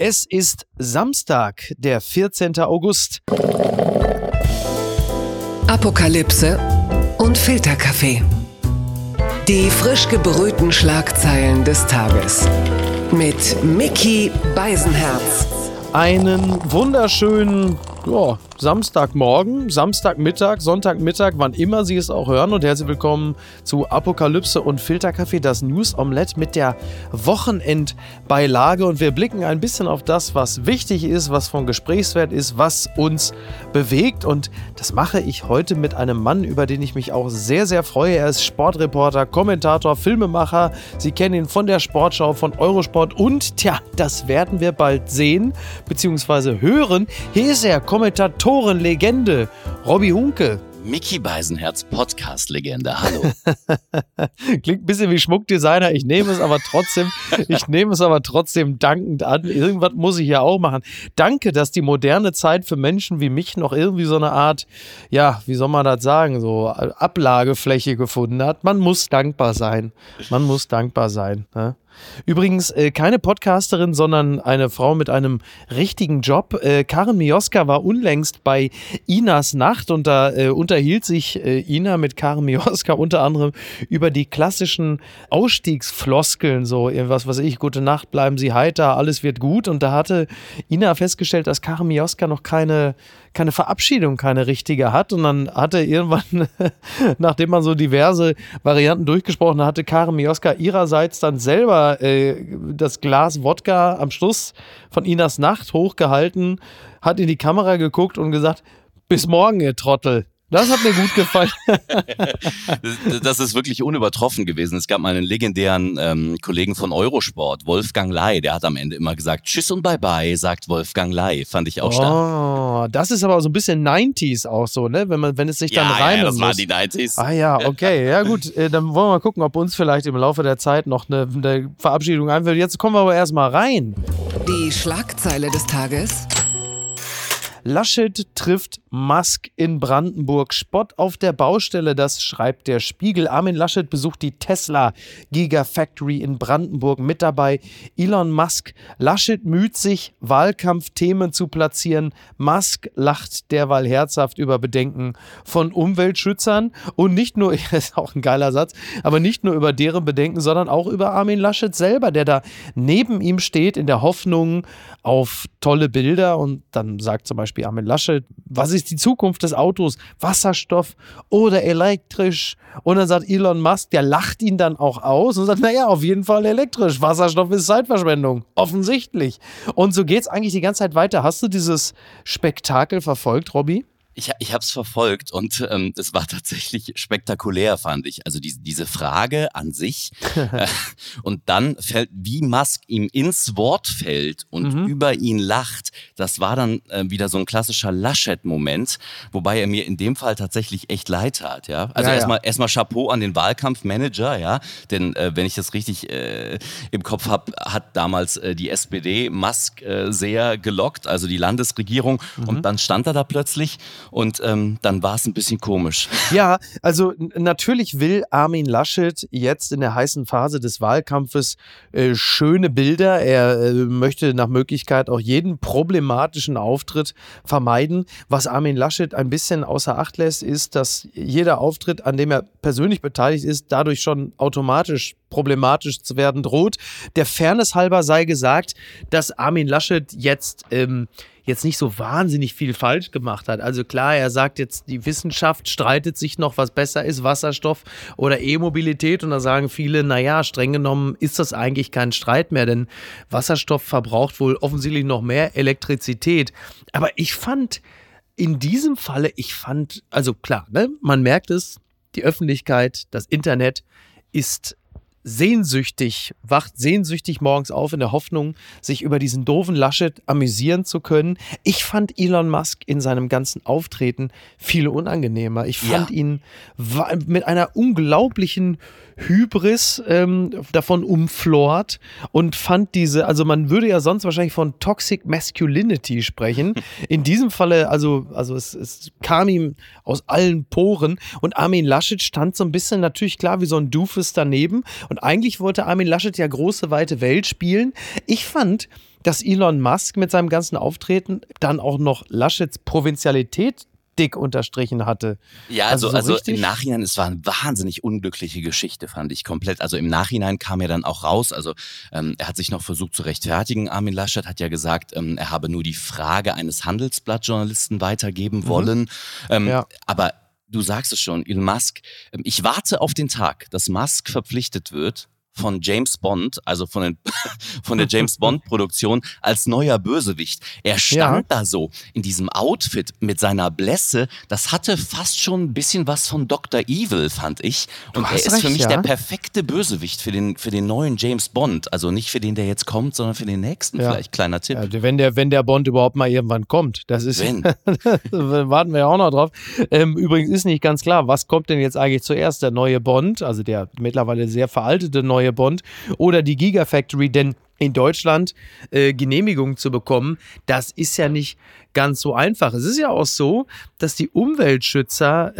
Es ist Samstag, der 14. August. Apokalypse und Filterkaffee. Die frisch gebrühten Schlagzeilen des Tages. Mit Micky Beisenherz. Einen wunderschönen Samstagmorgen, Samstagmittag, Sonntagmittag, wann immer Sie es auch hören, und herzlich willkommen zu Apokalypse und Filterkaffee, das News-Omelette mit der Wochenendbeilage, und wir blicken ein bisschen auf das, was wichtig ist, was von Gesprächswert ist, was uns bewegt, und das mache ich heute mit einem Mann, über den ich mich auch sehr, sehr freue. Er ist Sportreporter, Kommentator, Filmemacher. Sie kennen ihn von der Sportschau, von Eurosport, und das werden wir bald sehen bzw. hören. Hier ist er, Kommentatorenlegende, Robby Hunke. Micky Beisenherz, Podcast-Legende, hallo. Klingt ein bisschen wie Schmuckdesigner, ich nehme es aber trotzdem dankend an. Irgendwas muss ich ja auch machen. Danke, dass die moderne Zeit für Menschen wie mich noch irgendwie so eine Art, wie soll man das sagen, so Ablagefläche gefunden hat. Man muss dankbar sein. Ne? Übrigens keine Podcasterin, sondern eine Frau mit einem richtigen Job. Karin Mioska war unlängst bei Inas Nacht, und da unterhielt sich Ina mit Karin Mioska unter anderem über die klassischen Ausstiegsfloskeln, so was weiß ich, gute Nacht, bleiben Sie heiter, alles wird gut, und da hatte Ina festgestellt, dass Karin Mioska noch keine Verabschiedung, keine richtige hat, und dann hatte irgendwann, nachdem man so diverse Varianten durchgesprochen hatte, Karin Mioska ihrerseits dann selber das Glas Wodka am Schluss von Inas Nacht hochgehalten, hat in die Kamera geguckt und gesagt, bis morgen, ihr Trottel. Das hat mir gut gefallen. Das ist wirklich unübertroffen gewesen. Es gab mal einen legendären Kollegen von Eurosport, Wolfgang Ley, der hat am Ende immer gesagt, tschüss und bye bye, sagt Wolfgang Ley. Fand ich auch stark. Oh, das ist aber so ein bisschen 90s auch so, ne? Wenn es sich dann reimen Ja, das muss. waren die 90s. Ah ja, okay. Ja gut, dann wollen wir mal gucken, ob uns vielleicht im Laufe der Zeit noch eine Verabschiedung einfällt. Jetzt kommen wir aber erstmal rein. Die Schlagzeile des Tages. Laschet trifft Musk in Brandenburg. Spott auf der Baustelle, das schreibt der Spiegel. Armin Laschet besucht die Tesla Gigafactory in Brandenburg. Mit dabei Elon Musk. Laschet müht sich, Wahlkampfthemen zu platzieren. Musk lacht derweil herzhaft über Bedenken von Umweltschützern. Und nicht nur, das ist auch ein geiler Satz, aber nicht nur über deren Bedenken, sondern auch über Armin Laschet selber, der da neben ihm steht in der Hoffnung auf tolle Bilder. Und dann sagt zum Beispiel Armin Laschet, was ist die Zukunft des Autos? Wasserstoff oder elektrisch? Und dann sagt Elon Musk, der lacht ihn dann auch aus und sagt, auf jeden Fall elektrisch. Wasserstoff ist Zeitverschwendung. Offensichtlich. Und so geht's eigentlich die ganze Zeit weiter. Hast du dieses Spektakel verfolgt, Robby? Ich habe es verfolgt, und es war tatsächlich spektakulär, fand ich. Also diese Frage an sich und dann fällt, wie Musk ihm ins Wort fällt und über ihn lacht, das war dann wieder so ein klassischer Laschet-Moment, wobei er mir in dem Fall tatsächlich echt leid tat. Ja? Also erstmal Chapeau an den Wahlkampfmanager, ja, denn wenn ich das richtig im Kopf habe, hat damals die SPD Musk sehr gelockt, also die Landesregierung, und dann stand er da plötzlich. Und dann war es ein bisschen komisch. Ja, also natürlich will Armin Laschet jetzt in der heißen Phase des Wahlkampfes schöne Bilder. Er möchte nach Möglichkeit auch jeden problematischen Auftritt vermeiden. Was Armin Laschet ein bisschen außer Acht lässt, ist, dass jeder Auftritt, an dem er persönlich beteiligt ist, dadurch schon automatisch problematisch zu werden droht. Der Fairness halber sei gesagt, dass Armin Laschet jetzt nicht so wahnsinnig viel falsch gemacht hat. Also klar, er sagt jetzt, die Wissenschaft streitet sich noch, was besser ist, Wasserstoff oder E-Mobilität. Und da sagen viele, streng genommen ist das eigentlich kein Streit mehr, denn Wasserstoff verbraucht wohl offensichtlich noch mehr Elektrizität. Aber ich fand in diesem Falle, also klar, ne, man merkt es, die Öffentlichkeit, das Internet wacht sehnsüchtig morgens auf in der Hoffnung, sich über diesen doofen Laschet amüsieren zu können. Ich fand Elon Musk in seinem ganzen Auftreten viel unangenehmer. Ich fand ihn mit einer unglaublichen Hybris davon umflort und fand also man würde ja sonst wahrscheinlich von Toxic Masculinity sprechen. In diesem Falle, also es kam ihm aus allen Poren, und Armin Laschet stand so ein bisschen natürlich klar wie so ein Doofus daneben, Und eigentlich wollte Armin Laschet ja große, weite Welt spielen. Ich fand, dass Elon Musk mit seinem ganzen Auftreten dann auch noch Laschets Provinzialität dick unterstrichen hatte. Ja, also im Nachhinein, es war eine wahnsinnig unglückliche Geschichte, fand ich komplett. Also im Nachhinein kam er dann auch raus, also er hat sich noch versucht zu rechtfertigen. Armin Laschet hat ja gesagt, er habe nur die Frage eines Handelsblatt-Journalisten weitergeben wollen. Aber du sagst es schon, Elon Musk, ich warte auf den Tag, dass Musk verpflichtet wird, von James Bond, also von der James Bond Produktion als neuer Bösewicht. Er stand da so in diesem Outfit mit seiner Blässe, das hatte fast schon ein bisschen was von Dr. Evil, fand ich. Und er ist für mich der perfekte Bösewicht für den neuen James Bond. Also nicht für den, der jetzt kommt, sondern für den nächsten. Vielleicht kleiner Tipp. Ja, wenn der Bond überhaupt mal irgendwann kommt. Das ist, warten wir ja auch noch drauf. Übrigens ist nicht ganz klar, was kommt denn jetzt eigentlich zuerst? Der neue Bond, also der mittlerweile sehr veraltete neue Bond oder die Gigafactory, denn in Deutschland Genehmigungen zu bekommen, das ist ja nicht ganz so einfach. Es ist ja auch so, dass die Umweltschützer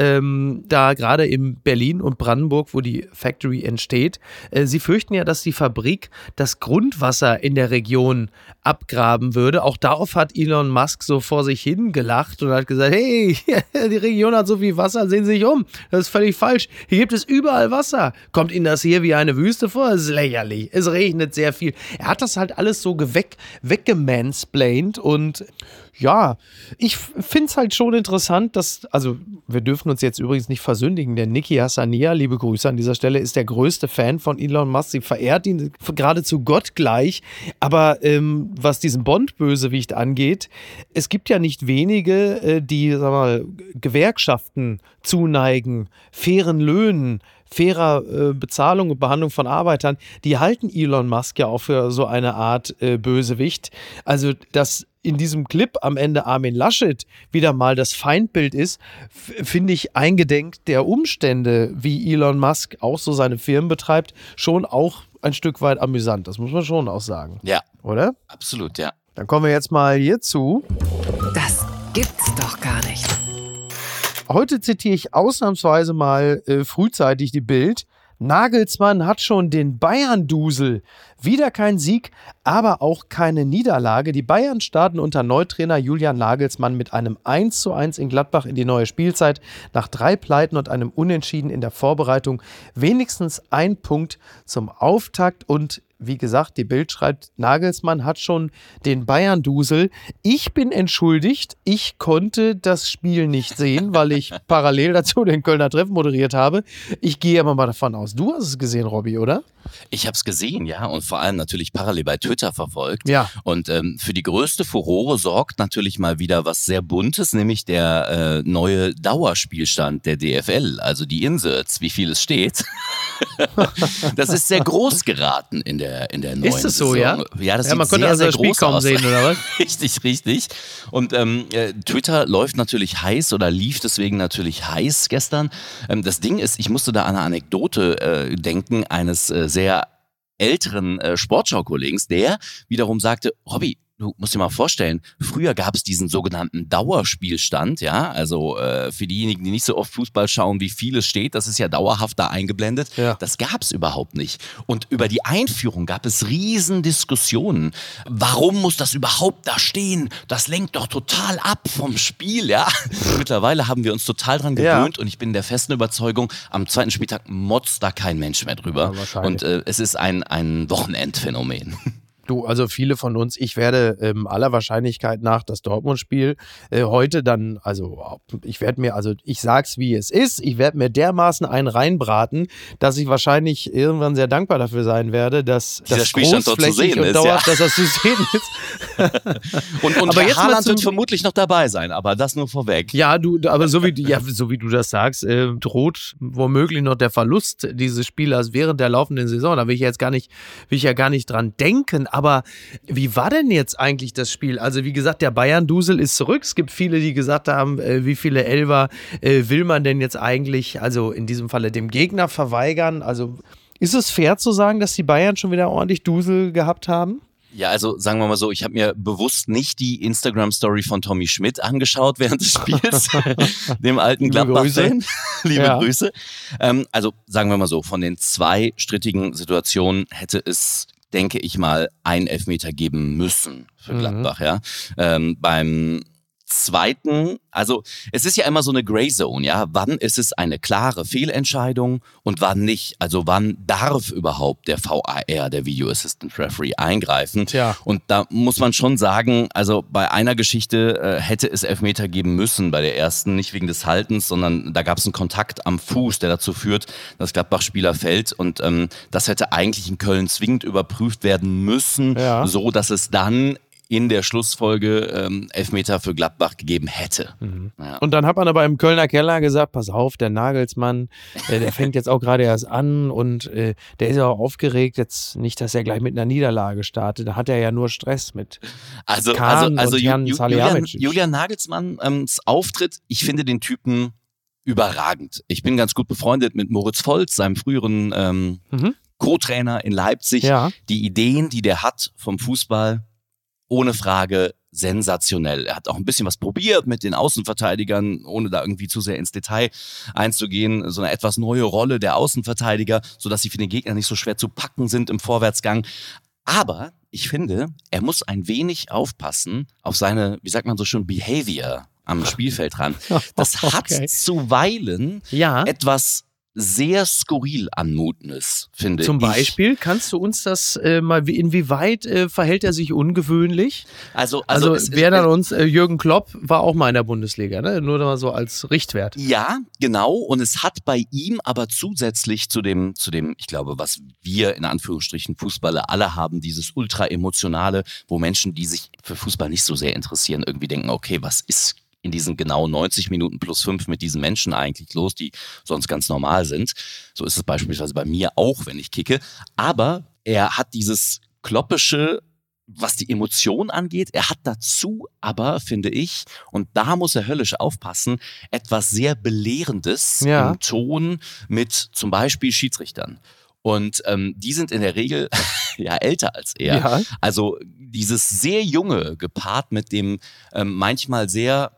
da gerade in Berlin und Brandenburg, wo die Factory entsteht, sie fürchten ja, dass die Fabrik das Grundwasser in der Region abgraben würde. Auch darauf hat Elon Musk so vor sich hin gelacht und hat gesagt, hey, die Region hat so viel Wasser, sehen Sie sich um. Das ist völlig falsch. Hier gibt es überall Wasser. Kommt Ihnen das hier wie eine Wüste vor? Das ist lächerlich. Es regnet sehr viel. Er hat das halt alles so weggemansplained und ja, ich finde es halt schon interessant, also wir dürfen uns jetzt übrigens nicht versündigen, denn Niki Hassania, liebe Grüße an dieser Stelle, ist der größte Fan von Elon Musk. Sie verehrt ihn geradezu gottgleich, aber was diesen Bond-Bösewicht angeht, es gibt ja nicht wenige, die, sag mal, Gewerkschaften zuneigen, fairen Löhnen, fairer Bezahlung und Behandlung von Arbeitern, die halten Elon Musk ja auch für so eine Art Bösewicht. Also, dass in diesem Clip am Ende Armin Laschet wieder mal das Feindbild ist, finde ich eingedenk der Umstände, wie Elon Musk auch so seine Firmen betreibt, schon auch ein Stück weit amüsant. Das muss man schon auch sagen. Ja. Oder? Absolut, ja. Dann kommen wir jetzt mal hierzu. Das gibt's doch gar nicht. Heute zitiere ich ausnahmsweise mal frühzeitig die Bild. Nagelsmann hat schon den Bayern-Dusel. Wieder kein Sieg, aber auch keine Niederlage. Die Bayern starten unter Neutrainer Julian Nagelsmann mit einem 1:1 in Gladbach in die neue Spielzeit. Nach 3 Pleiten und einem Unentschieden in der Vorbereitung wenigstens ein Punkt zum Auftakt. Und wie gesagt, die Bild schreibt, Nagelsmann hat schon den Bayern-Dusel. Ich bin entschuldigt, ich konnte das Spiel nicht sehen, weil ich parallel dazu den Kölner Treffen moderiert habe. Ich gehe aber mal davon aus, du hast es gesehen, Robby, oder? Ich habe es gesehen, ja, und vor allem natürlich parallel bei Twitter verfolgt. Ja. Und für die größte Furore sorgt natürlich mal wieder was sehr Buntes, nämlich der neue Dauerspielstand der DFL, also die Inserts, wie viel es steht. Das ist sehr groß geraten in der neuen Ist das so, Saison. ja? Ja, das man sieht konnte sehr, also sehr das Spiel groß kaum aus. sehen, oder was? Richtig. Und Twitter läuft natürlich heiß oder lief deswegen natürlich heiß gestern. Das Ding ist, ich musste da an eine Anekdote denken eines sehr älteren Sportschau-Kollegen, der wiederum sagte, Robby, du musst dir mal vorstellen, früher gab es diesen sogenannten Dauerspielstand, ja, also für diejenigen, die nicht so oft Fußball schauen, wie viel es steht, das ist ja dauerhaft da eingeblendet, ja. Das gab es überhaupt nicht. Und über die Einführung gab es riesen Diskussionen. Warum muss das überhaupt da stehen? Das lenkt doch total ab vom Spiel, ja. Mittlerweile haben wir uns total dran gewöhnt und ich bin der festen Überzeugung, am 2. Spieltag motzt da kein Mensch mehr drüber. Ja, und es ist ein Wochenendphänomen. Du, also viele von uns, ich werde aller Wahrscheinlichkeit nach das Dortmund-Spiel heute dann, ich sag's wie es ist, ich werde mir dermaßen einen reinbraten, dass ich wahrscheinlich irgendwann sehr dankbar dafür sein werde, dass dieser das Spielstand dort zu sehen und ist, dauerhaft, dass das zu sehen ist. und aber Herr Haaland wird vermutlich noch dabei sein, aber das nur vorweg. Ja, aber so wie du das sagst, droht womöglich noch der Verlust dieses Spielers während der laufenden Saison. Da will ich ja gar nicht dran denken. Aber wie war denn jetzt eigentlich das Spiel? Also wie gesagt, der Bayern-Dusel ist zurück. Es gibt viele, die gesagt haben, wie viele Elfer will man denn jetzt eigentlich, also in diesem Falle dem Gegner verweigern? Also ist es fair zu sagen, dass die Bayern schon wieder ordentlich Dusel gehabt haben? Ja, also sagen wir mal so, ich habe mir bewusst nicht die Instagram-Story von Tommy Schmidt angeschaut während des Spiels, dem alten Gladbach-Fan. Liebe Grüße. Also sagen wir mal so, von den 2 strittigen Situationen hätte es, denke ich mal, einen Elfmeter geben müssen für Gladbach. Ja. Beim zweiten, also es ist ja immer so eine Grey Zone, ja, wann ist es eine klare Fehlentscheidung und wann nicht, also wann darf überhaupt der VAR, der Video Assistant Referee, eingreifen. Tja. Und da muss man schon sagen, also bei einer Geschichte hätte es Elfmeter geben müssen, bei der ersten, nicht wegen des Haltens, sondern da gab es einen Kontakt am Fuß, der dazu führt, dass Gladbach-Spieler fällt und das hätte eigentlich in Köln zwingend überprüft werden müssen, so dass es dann in der Schlussfolge Elfmeter für Gladbach gegeben hätte. Ja. Und dann hat man aber im Kölner Keller gesagt, pass auf, der Nagelsmann, der fängt jetzt auch gerade erst an und der ist ja auch aufgeregt, jetzt nicht, dass er gleich mit einer Niederlage startet, da hat er ja nur Stress mit Kahn und Jan Salihamidzic. Julian Nagelsmanns Auftritt, ich finde den Typen überragend. Ich bin ganz gut befreundet mit Moritz Volz, seinem früheren Co-Trainer in Leipzig. Ja. Die Ideen, die der hat vom Fußball, ohne Frage sensationell. Er hat auch ein bisschen was probiert mit den Außenverteidigern, ohne da irgendwie zu sehr ins Detail einzugehen. So eine etwas neue Rolle der Außenverteidiger, sodass sie für den Gegner nicht so schwer zu packen sind im Vorwärtsgang. Aber ich finde, er muss ein wenig aufpassen auf seine, wie sagt man so schön, Behavior am Spielfeldrand. Das hat zuweilen etwas sehr skurril anmutendes, finde ich. Zum Beispiel, kannst du uns das mal, inwieweit verhält er sich ungewöhnlich? Also wer dann uns, Jürgen Klopp war auch mal in der Bundesliga, ne? Nur mal so als Richtwert. Ja, genau. Und es hat bei ihm aber zusätzlich zu dem, ich glaube, was wir in Anführungsstrichen Fußballer alle haben, dieses ultra-emotionale, wo Menschen, die sich für Fußball nicht so sehr interessieren, irgendwie denken, okay, was ist in diesen genau 90 Minuten plus 5 mit diesen Menschen eigentlich los, die sonst ganz normal sind. So ist es beispielsweise bei mir auch, wenn ich kicke. Aber er hat dieses kloppische, was die Emotion angeht. Er hat dazu aber, finde ich, und da muss er höllisch aufpassen, etwas sehr Belehrendes im Ton mit zum Beispiel Schiedsrichtern. Und die sind in der Regel ja älter als er. Ja. Also dieses sehr junge gepaart mit dem manchmal sehr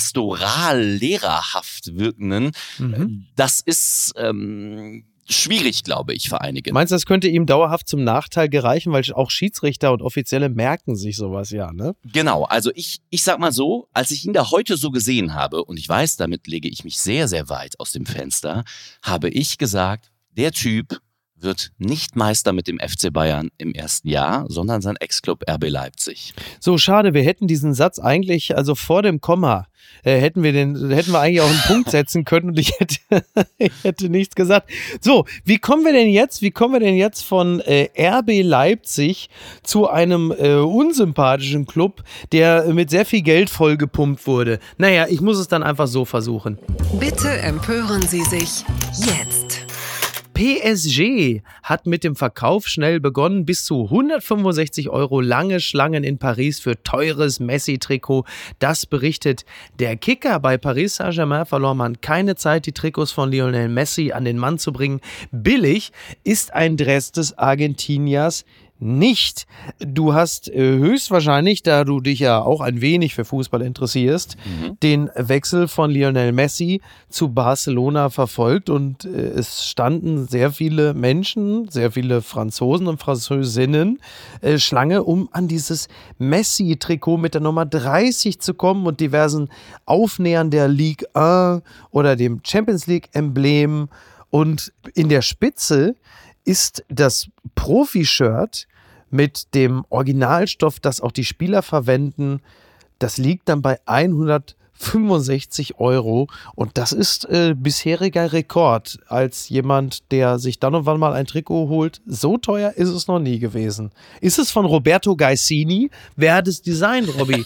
pastoral-lehrerhaft wirkenden, das ist schwierig, glaube ich, für einige. Meinst du, das könnte ihm dauerhaft zum Nachteil gereichen, weil auch Schiedsrichter und Offizielle merken sich sowas ne? Genau, also ich sag mal so, als ich ihn da heute so gesehen habe, und ich weiß, damit lege ich mich sehr, sehr weit aus dem Fenster, habe ich gesagt, der Typ wird nicht Meister mit dem FC Bayern im ersten Jahr, sondern sein Ex-Club RB Leipzig. So, schade, wir hätten diesen Satz eigentlich, also vor dem Komma, hätten wir eigentlich auch einen Punkt setzen können und ich hätte nichts gesagt. So, wie kommen wir denn jetzt von RB Leipzig zu einem unsympathischen Club, der mit sehr viel Geld vollgepumpt wurde? Naja, ich muss es dann einfach so versuchen. Bitte empören Sie sich jetzt. PSG hat mit dem Verkauf schnell begonnen. Bis zu 165 € lange Schlangen in Paris für teures Messi-Trikot. Das berichtet der Kicker. Bei Paris Saint-Germain verlor man keine Zeit, die Trikots von Lionel Messi an den Mann zu bringen. Billig ist ein Dress des Argentiniers nicht. Du hast höchstwahrscheinlich, da du dich ja auch ein wenig für Fußball interessierst, den Wechsel von Lionel Messi zu Barcelona verfolgt und es standen sehr viele Menschen, sehr viele Franzosen und Französinnen Schlange, um an dieses Messi-Trikot mit der Nummer 30 zu kommen und diversen Aufnähern der Ligue 1 oder dem Champions League-Emblem. Und in der Spitze ist das Profi-Shirt mit dem Originalstoff, das auch die Spieler verwenden. Das liegt dann bei 165 € und das ist bisheriger Rekord als jemand, der sich dann und wann mal ein Trikot holt. So teuer ist es noch nie gewesen. Ist es von Roberto Gaisini? Wer hat es designt, Robby?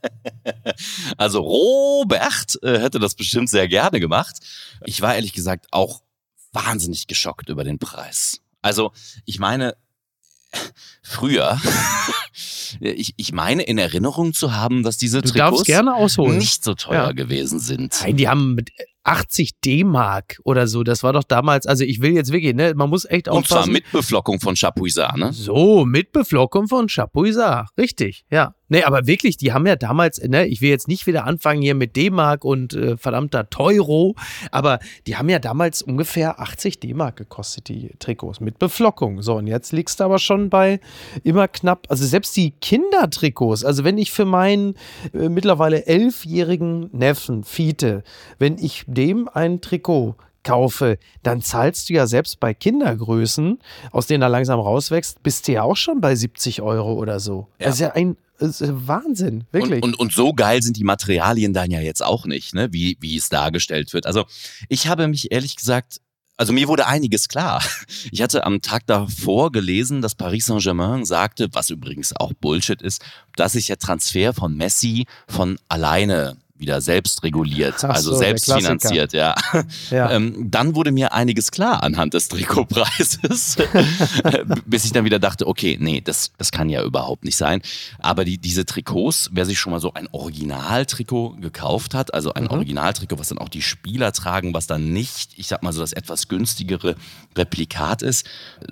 Also Robert hätte das bestimmt sehr gerne gemacht. Ich war ehrlich gesagt auch wahnsinnig geschockt über den Preis. Also ich meine, früher Ich meine in Erinnerung zu haben, dass diese Du Trikots darfst gerne ausholen. nicht so teuer Ja. gewesen sind. Nein, die haben mit 80 D-Mark oder so, das war doch damals, also ich will jetzt wirklich, ne, man muss echt Und zwar aufpassen. mit Beflockung von Chapuisat, ne? So, mit Beflockung von Chapuisat, richtig, ja. Nee, aber wirklich, die haben ja damals, ne, ich will jetzt nicht wieder anfangen hier mit D-Mark und verdammter Teuro, aber die haben ja damals ungefähr 80 D-Mark gekostet, die Trikots, mit Beflockung. So, und jetzt liegst du aber schon bei immer knapp, also selbst die Kindertrikots, also wenn ich für meinen mittlerweile 11-jährigen Neffen Fiete, wenn ich dem ein Trikot kaufe, dann zahlst du ja selbst bei Kindergrößen, aus denen er langsam rauswächst, bist du ja auch schon bei 70 € oder so. Ja. Das ist ja das ist Wahnsinn, wirklich. Und so geil sind die Materialien dann ja jetzt auch nicht, ne? Wie es dargestellt wird. Also ich habe mich ehrlich gesagt, also mir wurde einiges klar. Ich hatte am Tag davor gelesen, dass Paris Saint-Germain sagte, was übrigens auch Bullshit ist, dass sich der Transfer von Messi von alleine wieder selbst reguliert, Ach also so, selbst der Klassiker. finanziert, ja. Ja. Dann wurde mir einiges klar anhand des Trikotpreises, bis ich dann wieder dachte, okay, nee, das kann ja überhaupt nicht sein. Aber diese Trikots, wer sich schon mal so ein Originaltrikot gekauft hat, also ein Originaltrikot, was dann auch die Spieler tragen, was dann nicht, ich sag mal so, das etwas günstigere Replikat ist,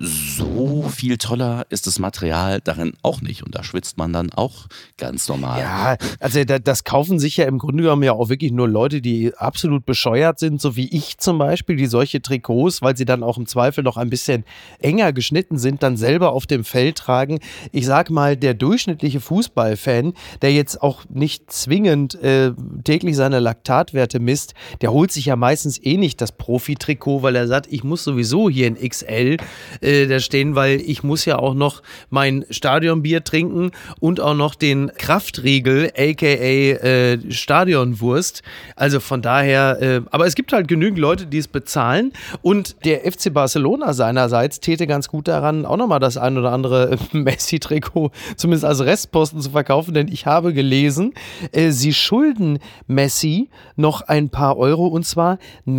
so viel toller ist das Material darin auch nicht. Und da schwitzt man dann auch ganz normal. Ja, also das kaufen sich ja im Grunde genommen ja auch wirklich nur Leute, die absolut bescheuert sind, so wie ich zum Beispiel, die solche Trikots, weil sie dann auch im Zweifel noch ein bisschen enger geschnitten sind, dann selber auf dem Feld tragen. Ich sag mal, der durchschnittliche Fußballfan, der jetzt auch nicht zwingend täglich seine Laktatwerte misst, der holt sich ja meistens eh nicht das Profi-Trikot, weil er sagt, ich muss sowieso hier in XL da stehen, weil ich muss ja auch noch mein Stadionbier trinken und auch noch den Kraftriegel, aka Stadionwurst. Also von daher, aber es gibt halt genügend Leute, die es bezahlen, und der FC Barcelona seinerseits täte ganz gut daran, auch nochmal das ein oder andere Messi-Trikot zumindest als Restposten zu verkaufen, denn ich habe gelesen, sie schulden Messi noch ein paar Euro, und zwar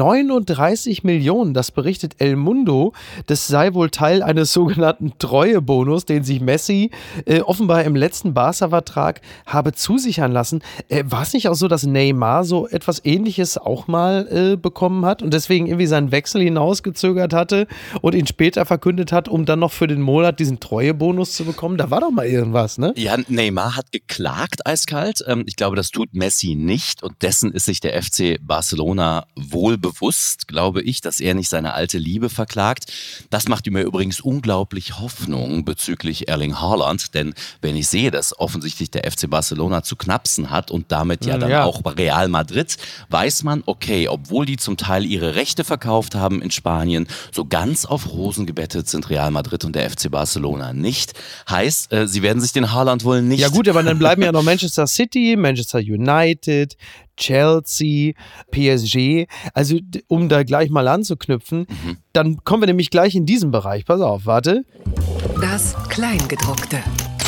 39 Millionen. Das berichtet El Mundo. Das sei wohl Teil eines sogenannten Treuebonus, den sich Messi offenbar im letzten Barca-Vertrag habe zusichern lassen. War es nicht auch so, dass Neymar so etwas Ähnliches auch mal bekommen hat und deswegen irgendwie seinen Wechsel hinausgezögert hatte und ihn später verkündet hat, um dann noch für den Monat diesen Treuebonus zu bekommen? Da war doch mal irgendwas, ne? Ja, Neymar hat geklagt eiskalt. Ich glaube, das tut Messi nicht, und dessen ist sich der FC Barcelona wohl bewusst, glaube ich, dass er nicht seine alte Liebe verklagt. Das macht mir übrigens unglaublich Hoffnung bezüglich Erling Haaland, denn wenn ich sehe, dass offensichtlich der FC Barcelona zu knapsen hat und damit ja dann auch bei Real Madrid, weiß man, okay, obwohl die zum Teil ihre Rechte verkauft haben in Spanien, so ganz auf Rosen gebettet sind Real Madrid und der FC Barcelona nicht. Heißt, sie werden sich den Haaland wohl nicht... Ja gut, aber dann bleiben ja noch Manchester City, Manchester United, Chelsea, PSG. Also um da gleich mal anzuknüpfen, dann kommen wir nämlich gleich in diesen Bereich. Pass auf, warte. Das Kleingedruckte.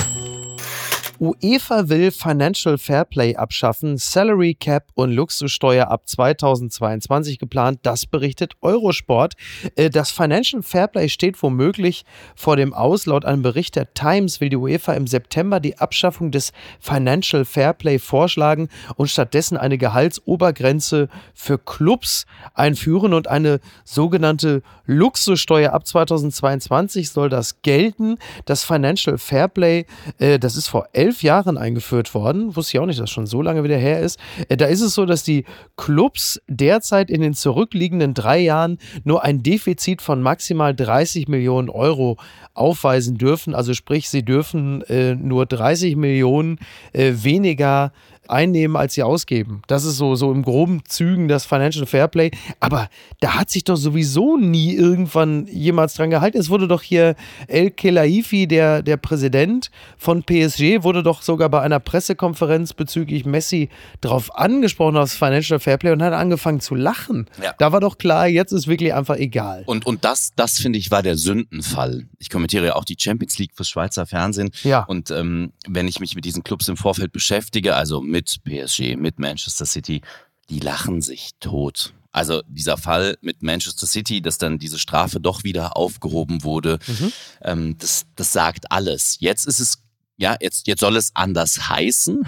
UEFA will Financial Fairplay abschaffen, Salary Cap und Luxussteuer ab 2022 geplant, das berichtet Eurosport. Das Financial Fairplay steht womöglich vor dem Aus. Laut einem Bericht der Times will die UEFA im September die Abschaffung des Financial Fairplay vorschlagen und stattdessen eine Gehaltsobergrenze für Clubs einführen, und eine sogenannte Luxussteuer ab 2022 soll das gelten. Das Financial Fairplay, das ist vor 11 Jahren eingeführt worden. Wusste ich auch nicht, dass das schon so lange wieder her ist. Da ist es so, dass die Clubs derzeit in den zurückliegenden 3 Jahren nur ein Defizit von maximal 30 Millionen Euro aufweisen dürfen. Also sprich, sie dürfen nur 30 Millionen weniger einnehmen, als sie ausgeben. Das ist so im groben Zügen das Financial Fairplay. Aber da hat sich doch sowieso nie irgendwann jemals dran gehalten. Es wurde doch hier El Khelaifi, der Präsident von PSG, wurde doch sogar bei einer Pressekonferenz bezüglich Messi drauf angesprochen, auf das Financial Fairplay, und hat angefangen zu lachen. Ja. Da war doch klar, jetzt ist wirklich einfach egal. Und das finde ich, war der Sündenfall. Ich kommentiere ja auch die Champions League fürs Schweizer Fernsehen. Ja. Und wenn ich mich mit diesen Clubs im Vorfeld beschäftige, also mit PSG, mit Manchester City, die lachen sich tot. Also dieser Fall mit Manchester City, dass dann diese Strafe doch wieder aufgehoben wurde, das sagt alles. Jetzt ist es ja, jetzt soll es anders heißen,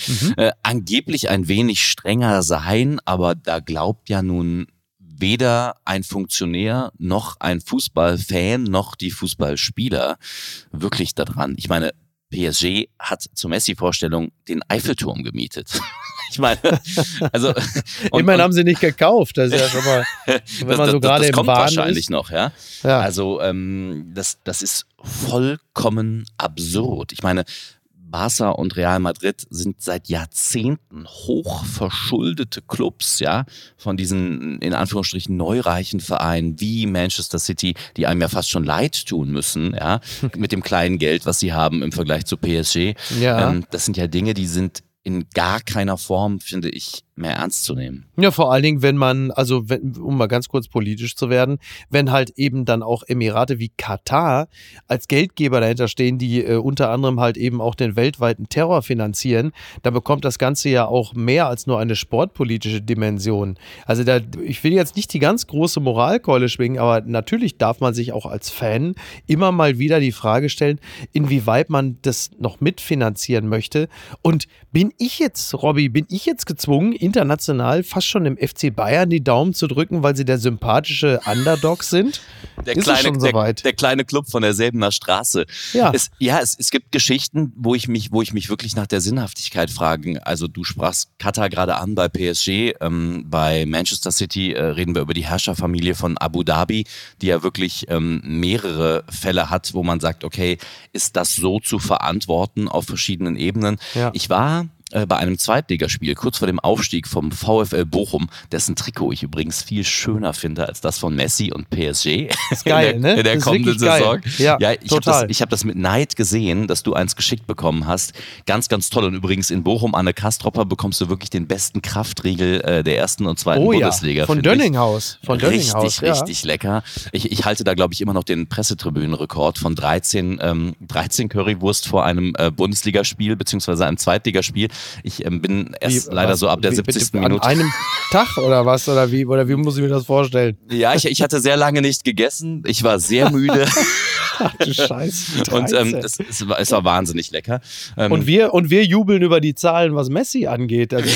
angeblich ein wenig strenger sein, aber da glaubt ja nun weder ein Funktionär noch ein Fußballfan noch die Fußballspieler wirklich daran. Ich meine, PSG hat zur Messi-Vorstellung den Eiffelturm gemietet. Ich meine, also immerhin haben sie nicht gekauft. Das ist ja schon mal, wenn man so gerade im kommt Wahn wahrscheinlich ist. noch, ja. Also das ist vollkommen absurd. Ich meine, Barca und Real Madrid sind seit Jahrzehnten hochverschuldete Clubs, ja, von diesen in Anführungsstrichen neureichen Vereinen wie Manchester City, die einem ja fast schon leid tun müssen, ja, mit dem kleinen Geld, was sie haben im Vergleich zu PSG. Ja. Das sind ja Dinge, die sind in gar keiner Form, finde ich, mehr ernst zu nehmen. Ja, vor allen Dingen, wenn man, um mal ganz kurz politisch zu werden, wenn halt eben dann auch Emirate wie Katar als Geldgeber dahinter stehen, die unter anderem halt eben auch den weltweiten Terror finanzieren, dann bekommt das Ganze ja auch mehr als nur eine sportpolitische Dimension. Also ich will jetzt nicht die ganz große Moralkeule schwingen, aber natürlich darf man sich auch als Fan immer mal wieder die Frage stellen, inwieweit man das noch mitfinanzieren möchte. Und bin ich jetzt gezwungen, international fast schon im FC Bayern die Daumen zu drücken, weil sie der sympathische Underdog sind? Der kleine Club von der Säbener Straße. Ja. Es gibt Geschichten, wo ich mich wirklich nach der Sinnhaftigkeit frage. Also du sprachst Katar gerade an bei PSG, bei Manchester City reden wir über die Herrscherfamilie von Abu Dhabi, die ja wirklich mehrere Fälle hat, wo man sagt, okay, ist das so zu verantworten auf verschiedenen Ebenen? Ja. Ich war bei einem Zweitligaspiel, kurz vor dem Aufstieg vom VfL Bochum, dessen Trikot ich übrigens viel schöner finde als das von Messi und PSG. Ist geil, in der kommenden Saison. Ja, ich hab das mit Neid gesehen, dass du eins geschickt bekommen hast. Ganz, ganz toll. Und übrigens in Bochum, Anne Kastropper, bekommst du wirklich den besten Kraftriegel der ersten und zweiten Bundesliga. Von Dönninghaus. Richtig lecker. Ich halte da, glaube ich, immer noch den Pressetribünenrekord von 13 Currywurst vor einem Bundesligaspiel beziehungsweise einem Zweitligaspiel. Ich bin erst leider so ab der 70. Minute. An einem Tag oder was? Oder wie muss ich mir das vorstellen? Ja, ich hatte sehr lange nicht gegessen. Ich war sehr müde. Ach du Scheiße. Und es war wahnsinnig lecker. Und wir jubeln über die Zahlen, was Messi angeht. Also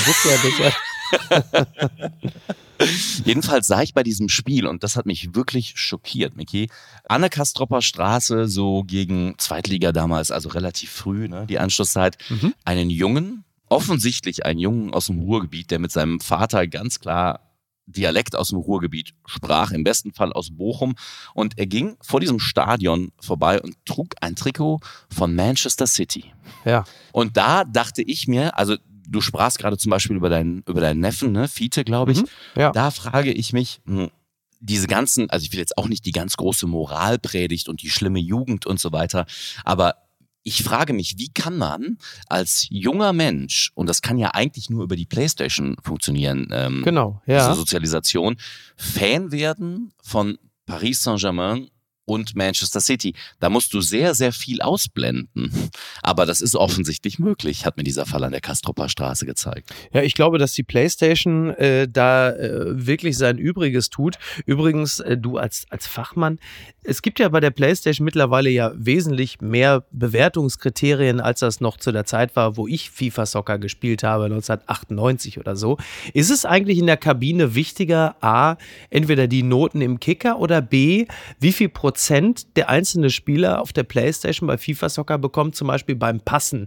Jedenfalls sah ich bei diesem Spiel, und das hat mich wirklich schockiert, Miki, Anne Kastropper Straße, so gegen Zweitliga damals, also relativ früh, ne, die Anschlusszeit, einen Jungen, offensichtlich einen Jungen aus dem Ruhrgebiet, der mit seinem Vater ganz klar Dialekt aus dem Ruhrgebiet sprach, im besten Fall aus Bochum. Und er ging vor diesem Stadion vorbei und trug ein Trikot von Manchester City. Ja. Und da dachte ich mir, also du sprachst gerade zum Beispiel über deinen Neffen, ne, Fiete, glaube ich. Ja. Da frage ich mich, diese ganzen, also ich will jetzt auch nicht die ganz große Moralpredigt und die schlimme Jugend und so weiter, aber ich frage mich, wie kann man als junger Mensch, und das kann ja eigentlich nur über die PlayStation funktionieren, genau, ja. diese Sozialisation, Fan werden von Paris Saint-Germain und Manchester City. Da musst du sehr, sehr viel ausblenden. Aber das ist offensichtlich möglich, hat mir dieser Fall an der Kastropper Straße gezeigt. Ja, ich glaube, dass die PlayStation wirklich sein Übriges tut. Übrigens, du als Fachmann, es gibt ja bei der PlayStation mittlerweile ja wesentlich mehr Bewertungskriterien, als das noch zu der Zeit war, wo ich FIFA Soccer gespielt habe, 1998 oder so. Ist es eigentlich in der Kabine wichtiger, A, entweder die Noten im Kicker oder B, wie viel Prozent der einzelne Spieler auf der PlayStation bei FIFA Soccer bekommt, zum Beispiel beim Passen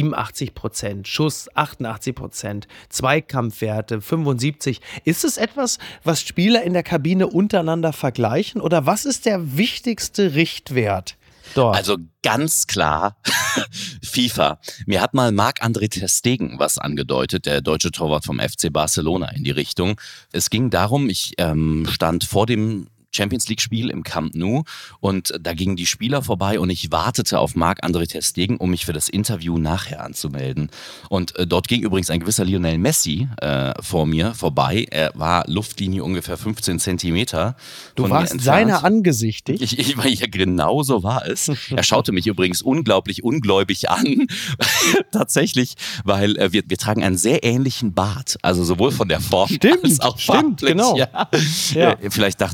87%, Schuss 88%, Zweikampfwerte 75%. Ist es etwas, was Spieler in der Kabine untereinander vergleichen oder was ist der wichtigste Richtwert dort? Also ganz klar FIFA. Mir hat mal Marc-André ter Stegen was angedeutet, der deutsche Torwart vom FC Barcelona, in die Richtung. Es ging darum, ich stand vor dem Champions-League-Spiel im Camp Nou und da gingen die Spieler vorbei und ich wartete auf Marc-André ter Stegen, um mich für das Interview nachher anzumelden. Und dort ging übrigens ein gewisser Lionel Messi vor mir vorbei. Er war Luftlinie ungefähr 15 Zentimeter. Du warst seiner angesichtigt? Ich war ja, genau so war es. Er schaute mich übrigens unglaublich ungläubig an. Tatsächlich, weil wir tragen einen sehr ähnlichen Bart. Also sowohl von der Form als auch farblich. Genau. Ja. Vielleicht dachte er, ich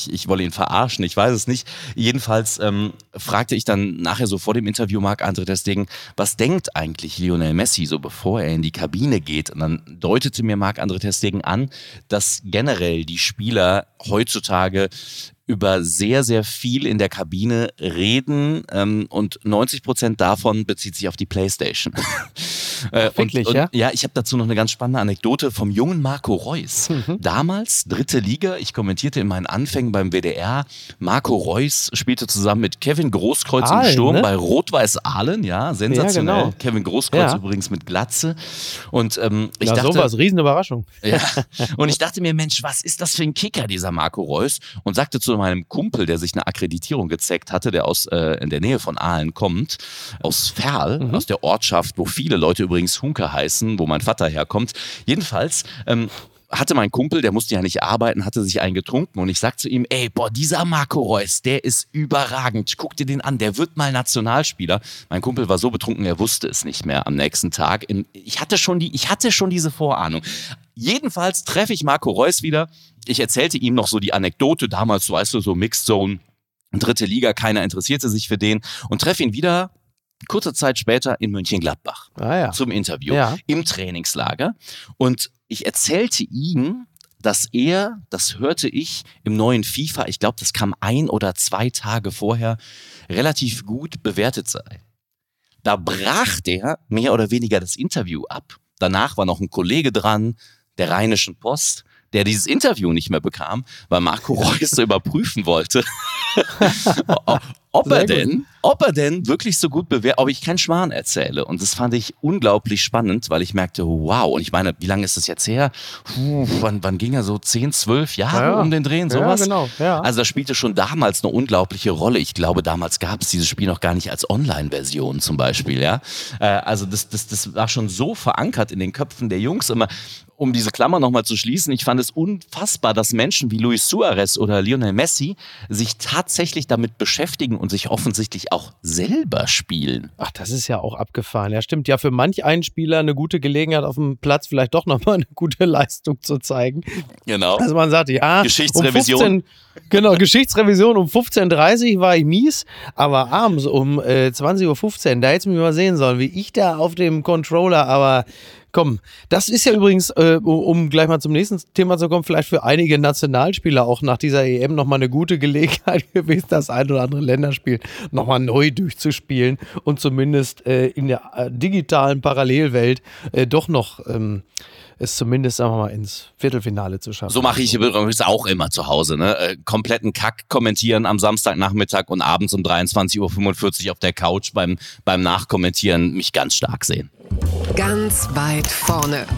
ich wolle ihn verarschen, ich weiß es nicht. Jedenfalls fragte ich dann nachher so vor dem Interview Marc-André ter Stegen, was denkt eigentlich Lionel Messi so bevor er in die Kabine geht? Und dann deutete mir Marc-André ter Stegen an, dass generell die Spieler heutzutage über sehr, sehr viel in der Kabine reden und 90% davon bezieht sich auf die Playstation. Wirklich, ja? Ja, ich habe dazu noch eine ganz spannende Anekdote vom jungen Marco Reus. Damals, 3. Liga, ich kommentierte in meinen Anfängen beim WDR, Marco Reus spielte zusammen mit Kevin Großkreuz im Sturm, ne? Bei Rot-Weiß Aalen, ja, sensationell. Ja, genau. Kevin Großkreuz übrigens mit Glatze. Und ich dachte, sowas, Riesenüberraschung. Ja, und ich dachte mir, Mensch, was ist das für ein Kicker, dieser Marco Reus? Und sagte zu meinem Kumpel, der sich eine Akkreditierung gezeckt hatte, der aus in der Nähe von Aalen kommt, aus Verl, aus der Ortschaft, wo viele Leute übrigens Hunke heißen, wo mein Vater herkommt. Jedenfalls hatte mein Kumpel, der musste ja nicht arbeiten, hatte sich einen getrunken und ich sag zu ihm, ey, boah, dieser Marco Reus, der ist überragend, guck dir den an, der wird mal Nationalspieler. Mein Kumpel war so betrunken, er wusste es nicht mehr am nächsten Tag. Ich hatte schon diese Vorahnung. Jedenfalls treffe ich Marco Reus wieder. Ich erzählte ihm noch so die Anekdote, damals, weißt du, so Mixed Zone, 3. Liga, keiner interessierte sich für den und treffe ihn wieder kurze Zeit später in Mönchengladbach zum Interview im Trainingslager. Und ich erzählte ihm, dass er, das hörte ich im neuen FIFA, ich glaube, das kam 1 oder 2 Tage vorher, relativ gut bewertet sei. Da brach der mehr oder weniger das Interview ab. Danach war noch ein Kollege dran, der Rheinischen Post, der dieses Interview nicht mehr bekam, weil Marco Reus überprüfen wollte, ob er denn wirklich so gut bewertet, ob ich keinen Schmarrn erzähle. Und das fand ich unglaublich spannend, weil ich merkte, wow, und ich meine, wie lange ist das jetzt her? Wann ging er so 10, 12 Jahre um den Dreh, sowas? Ja, genau. Ja. Also das spielte schon damals eine unglaubliche Rolle. Ich glaube, damals gab es dieses Spiel noch gar nicht als Online-Version zum Beispiel, ja. Also das war schon so verankert in den Köpfen der Jungs immer. Um diese Klammer nochmal zu schließen, ich fand es unfassbar, dass Menschen wie Luis Suarez oder Lionel Messi sich tatsächlich damit beschäftigen und sich offensichtlich auch selber spielen. Ach, das ist ja auch abgefahren. Ja, stimmt. Ja, für manch einen Spieler eine gute Gelegenheit auf dem Platz vielleicht doch nochmal eine gute Leistung zu zeigen. Genau. Also man sagt, ja, Geschichtsrevision. Geschichtsrevision um 15.30 Uhr war ich mies, aber abends um 20.15 Uhr, da hättest du mich mal sehen sollen, wie ich da auf dem Controller, aber komm, das ist ja übrigens, um gleich mal zum nächsten Thema zu kommen, vielleicht für einige Nationalspieler auch nach dieser EM nochmal eine gute Gelegenheit gewesen, das ein oder andere Länderspiel nochmal neu durchzuspielen und zumindest in der digitalen Parallelwelt doch noch es zumindest, sagen wir mal, ins Viertelfinale zu schaffen. So mache ich übrigens auch immer zu Hause, ne? Kompletten Kack kommentieren am Samstagnachmittag und abends um 23.45 Uhr auf der Couch beim Nachkommentieren mich ganz stark sehen. Ganz weit vorne.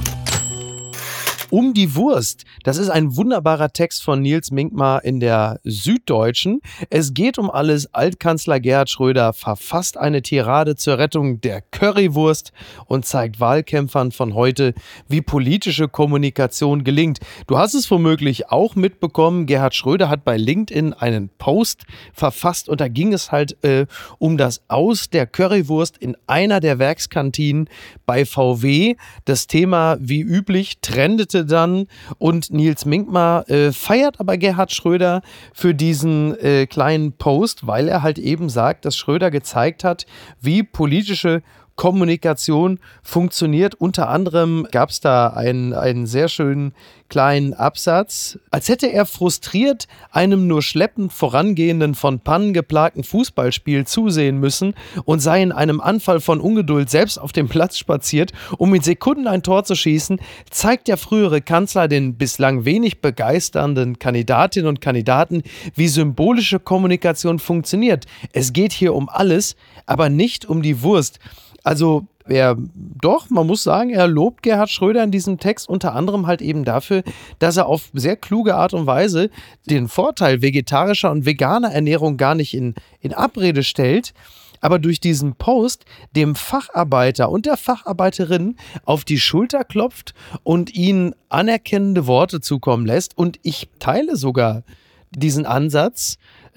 Um die Wurst. Das ist ein wunderbarer Text von Nils Minkmar in der Süddeutschen. Es geht um alles. Altkanzler Gerhard Schröder verfasst eine Tirade zur Rettung der Currywurst und zeigt Wahlkämpfern von heute, wie politische Kommunikation gelingt. Du hast es womöglich auch mitbekommen. Gerhard Schröder hat bei LinkedIn einen Post verfasst und da ging es halt um das Aus der Currywurst in einer der Werkskantinen bei VW. Das Thema, wie üblich, trendete dann und Nils Minkmar feiert aber Gerhard Schröder für diesen kleinen Post, weil er halt eben sagt, dass Schröder gezeigt hat, wie politische Kommunikation funktioniert. Unter anderem gab es da einen sehr schönen kleinen Absatz. Als hätte er frustriert einem nur schleppend vorangehenden, von Pannen geplagten Fußballspiel zusehen müssen und sei in einem Anfall von Ungeduld selbst auf dem Platz spaziert, um in Sekunden ein Tor zu schießen, zeigt der frühere Kanzler den bislang wenig begeisternden Kandidatinnen und Kandidaten, wie symbolische Kommunikation funktioniert. Es geht hier um alles, aber nicht um die Wurst. Also man muss sagen, er lobt Gerhard Schröder in diesem Text unter anderem halt eben dafür, dass er auf sehr kluge Art und Weise den Vorteil vegetarischer und veganer Ernährung gar nicht in Abrede stellt, aber durch diesen Post dem Facharbeiter und der Facharbeiterin auf die Schulter klopft und ihnen anerkennende Worte zukommen lässt. Und ich teile sogar diesen Ansatz,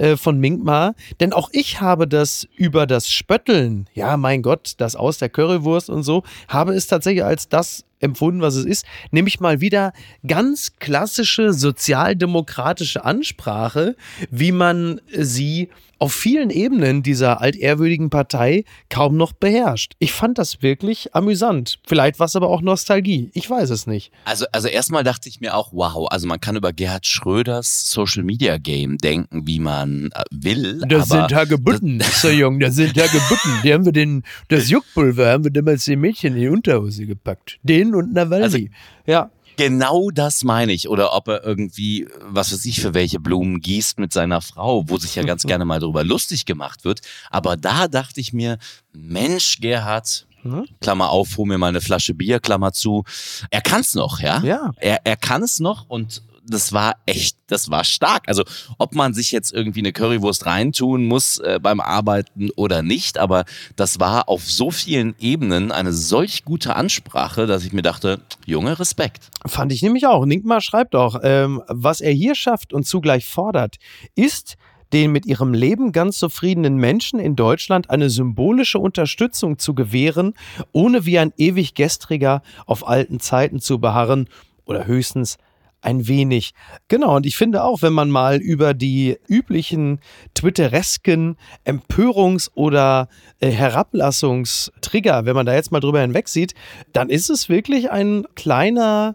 von Minkmar, denn auch ich habe das über das Spötteln, ja mein Gott, das Aus der Currywurst und so, habe es tatsächlich als das empfunden, was es ist, nämlich mal wieder ganz klassische sozialdemokratische Ansprache, wie man sie auf vielen Ebenen dieser altehrwürdigen Partei kaum noch beherrscht. Ich fand das wirklich amüsant. Vielleicht war es aber auch Nostalgie. Ich weiß es nicht. Also erstmal dachte ich mir auch, wow, also man kann über Gerhard Schröders Social Media Game denken, wie man will. Das sind Hagebutten, so jung, das sind Hagebutten. Die haben wir das Juckpulver haben wir damals den Mädchen in die Unterhose gepackt. Den und Nawalny. Also, ja. Genau das meine ich. Oder ob er irgendwie, was weiß ich, für welche Blumen gießt mit seiner Frau, wo sich ja ganz gerne mal drüber lustig gemacht wird. Aber da dachte ich mir, Mensch, Gerhard, Klammer auf, hol mir mal eine Flasche Bier, Klammer zu. Er kann's noch, ja? Ja. Er kann es noch und das war stark. Also ob man sich jetzt irgendwie eine Currywurst reintun muss beim Arbeiten oder nicht, aber das war auf so vielen Ebenen eine solch gute Ansprache, dass ich mir dachte, Junge, Respekt. Fand ich nämlich auch. Ninkmar schreibt auch, was er hier schafft und zugleich fordert, ist den mit ihrem Leben ganz zufriedenen Menschen in Deutschland eine symbolische Unterstützung zu gewähren, ohne wie ein ewig Gestriger auf alten Zeiten zu beharren oder höchstens ein wenig. Genau, und ich finde auch, wenn man mal über die üblichen twitteresken Empörungs- oder Herablassungstrigger, wenn man da jetzt mal drüber hinweg sieht, dann ist es wirklich ein kleiner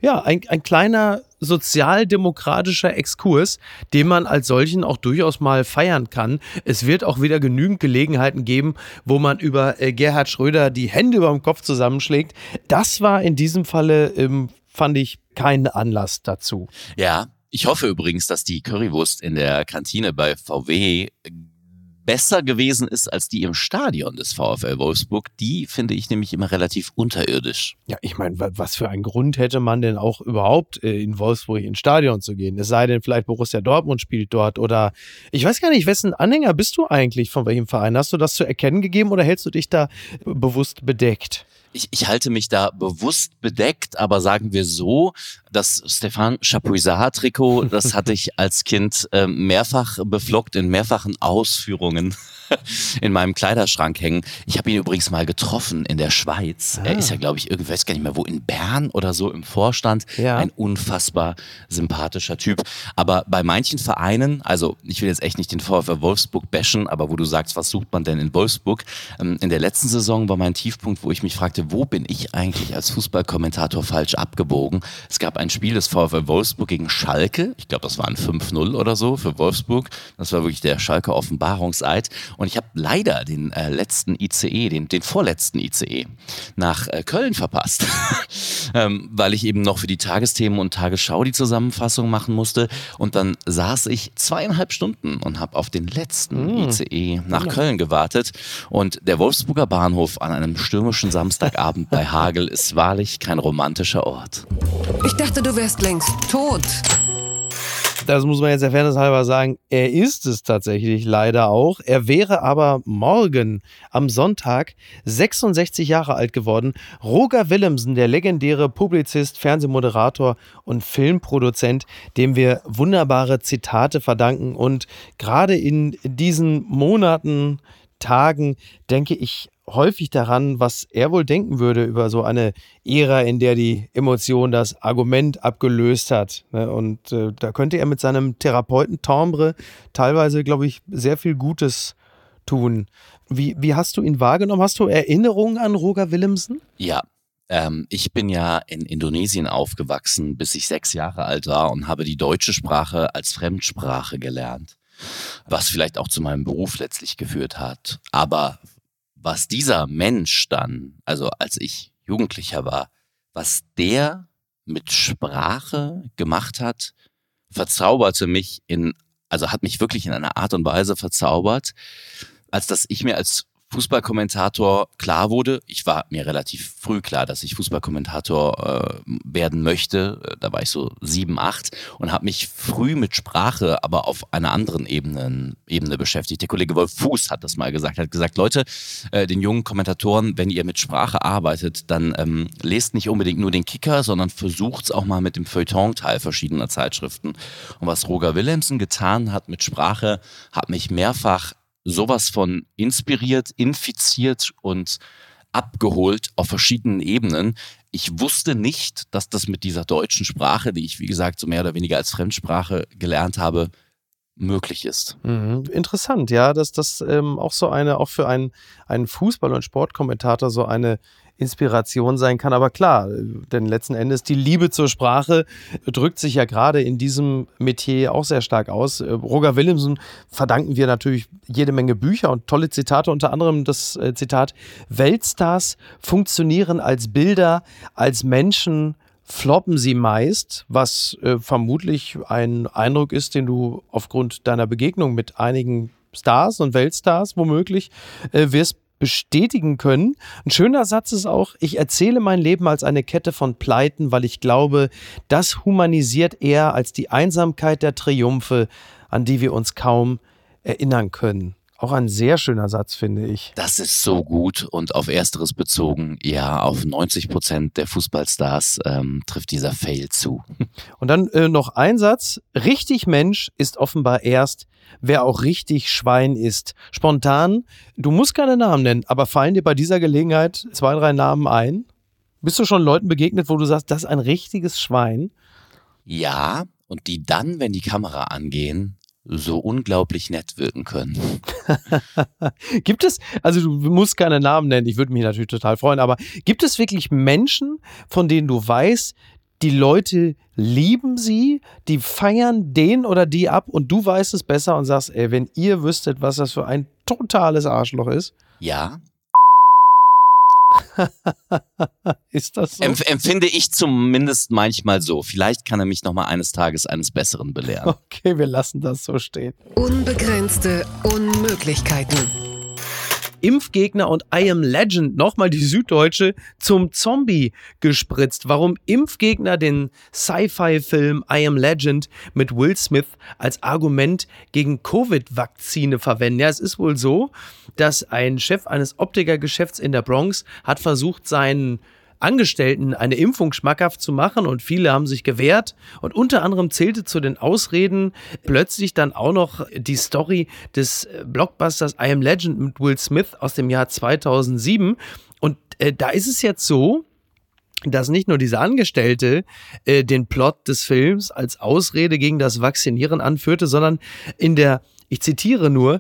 sozialdemokratischer Exkurs, den man als solchen auch durchaus mal feiern kann. Es wird auch wieder genügend Gelegenheiten geben, wo man über Gerhard Schröder die Hände über dem Kopf zusammenschlägt. Das war in diesem Falle, fand ich, keinen Anlass dazu. Ja, ich hoffe übrigens, dass die Currywurst in der Kantine bei VW besser gewesen ist als die im Stadion des VfL Wolfsburg. Die finde ich nämlich immer relativ unterirdisch. Ja, ich meine, was für einen Grund hätte man denn auch überhaupt in Wolfsburg ins Stadion zu gehen? Es sei denn, vielleicht Borussia Dortmund spielt dort oder ich weiß gar nicht, wessen Anhänger bist du eigentlich, von welchem Verein? Hast du das zu erkennen gegeben oder hältst du dich da bewusst bedeckt? Ich halte mich da bewusst bedeckt, aber sagen wir so, das Stéphane Chapuisat-Trikot, das hatte ich als Kind mehrfach beflockt in mehrfachen Ausführungen in meinem Kleiderschrank hängen. Ich habe ihn übrigens mal getroffen in der Schweiz. Er ist ja, glaube ich, irgendwie, weiß gar nicht mehr wo, in Bern oder so im Vorstand. Ja. Ein unfassbar sympathischer Typ. Aber bei manchen Vereinen, also ich will jetzt echt nicht den VfL Wolfsburg bashen, aber wo du sagst, was sucht man denn in Wolfsburg? In der letzten Saison war mein Tiefpunkt, wo ich mich fragte, wo bin ich eigentlich als Fußballkommentator falsch abgebogen? Es gab ein Spiel des VfL Wolfsburg gegen Schalke. Ich glaube, das war ein 5-0 oder so für Wolfsburg. Das war wirklich der Schalke Offenbarungseid. Und ich habe leider den letzten ICE, den vorletzten ICE nach Köln verpasst, weil ich eben noch für die Tagesthemen und Tagesschau die Zusammenfassung machen musste. Und dann saß ich 2,5 Stunden und habe auf den letzten ICE nach Köln gewartet. Und der Wolfsburger Bahnhof an einem stürmischen Samstagabend bei Hagel ist wahrlich kein romantischer Ort. Ich dachte, du wärst längst tot. Das muss man jetzt der Fairness halber sagen, er ist es tatsächlich leider auch. Er wäre aber morgen am Sonntag 66 Jahre alt geworden. Roger Willemsen, der legendäre Publizist, Fernsehmoderator und Filmproduzent, dem wir wunderbare Zitate verdanken. Und gerade in diesen Monaten, Tagen denke ich häufig daran, was er wohl denken würde über so eine Ära, in der die Emotion das Argument abgelöst hat. Und da könnte er mit seinem Therapeuten-Timbre teilweise, glaube ich, sehr viel Gutes tun. Wie hast du ihn wahrgenommen? Hast du Erinnerungen an Roger Willemsen? Ja. Ich bin ja in Indonesien aufgewachsen, bis ich 6 Jahre alt war und habe die deutsche Sprache als Fremdsprache gelernt, was vielleicht auch zu meinem Beruf letztlich geführt hat. Aber was dieser Mensch dann, also als ich Jugendlicher war, was der mit Sprache gemacht hat, verzauberte mich also hat mich wirklich in einer Art und Weise verzaubert, als dass ich mir als Fußballkommentator klar wurde, ich war mir relativ früh klar, dass ich Fußballkommentator werden möchte. Da war ich so 7, 8 und habe mich früh mit Sprache aber auf einer anderen Ebene beschäftigt. Der Kollege Wolf Fuß hat das mal gesagt, hat gesagt, Leute, den jungen Kommentatoren, wenn ihr mit Sprache arbeitet, dann lest nicht unbedingt nur den Kicker, sondern versucht es auch mal mit dem Feuilleton-Teil verschiedener Zeitschriften. Und was Roger Willemsen getan hat mit Sprache, hat mich mehrfach sowas von inspiriert, infiziert und abgeholt auf verschiedenen Ebenen. Ich wusste nicht, dass das mit dieser deutschen Sprache, die ich wie gesagt so mehr oder weniger als Fremdsprache gelernt habe, möglich ist. Interessant, ja, dass das auch so auch für einen Fußball- und Sportkommentator so eine Inspiration sein kann. Aber klar, denn letzten Endes die Liebe zur Sprache drückt sich ja gerade in diesem Metier auch sehr stark aus. Roger Willemsen verdanken wir natürlich jede Menge Bücher und tolle Zitate, unter anderem das Zitat: Weltstars funktionieren als Bilder, als Menschen floppen sie meist, was vermutlich ein Eindruck ist, den du aufgrund deiner Begegnung mit einigen Stars und Weltstars womöglich wirst bestätigen können. Ein schöner Satz ist auch: Ich erzähle mein Leben als eine Kette von Pleiten, weil ich glaube, das humanisiert eher als die Einsamkeit der Triumphe, an die wir uns kaum erinnern können. Auch ein sehr schöner Satz, finde ich. Das ist so gut und auf Ersteres bezogen, ja, auf 90% der Fußballstars trifft dieser Fail zu. Und dann noch ein Satz: Richtig Mensch ist offenbar erst, wer auch richtig Schwein ist. Spontan, du musst keine Namen nennen, aber fallen dir bei dieser Gelegenheit 2, 3 Namen ein? Bist du schon Leuten begegnet, wo du sagst, das ist ein richtiges Schwein? Ja, und die dann, wenn die Kamera angehen, so unglaublich nett wirken können. Gibt es, also du musst keine Namen nennen, ich würde mich natürlich total freuen, aber gibt es wirklich Menschen, von denen du weißt, die Leute lieben sie, die feiern den oder die ab und du weißt es besser und sagst, ey, wenn ihr wüsstet, was das für ein totales Arschloch ist? Ja. Ist das so? Empfinde ich zumindest manchmal so. Vielleicht kann er mich noch mal eines Tages eines Besseren belehren. Okay, wir lassen das so stehen. Unbegrenzte Unmöglichkeiten. Impfgegner und I Am Legend, nochmal die Süddeutsche, zum Zombie gespritzt. Warum Impfgegner den Sci-Fi-Film I Am Legend mit Will Smith als Argument gegen Covid-Vakzine verwenden. Ja, es ist wohl so, dass ein Chef eines Optikergeschäfts in der Bronx hat versucht, seinen Angestellten eine Impfung schmackhaft zu machen und viele haben sich gewehrt und unter anderem zählte zu den Ausreden plötzlich dann auch noch die Story des Blockbusters I Am Legend mit Will Smith aus dem Jahr 2007 und da ist es jetzt so, dass nicht nur dieser Angestellte den Plot des Films als Ausrede gegen das Vakzinieren anführte, sondern in der, ich zitiere nur,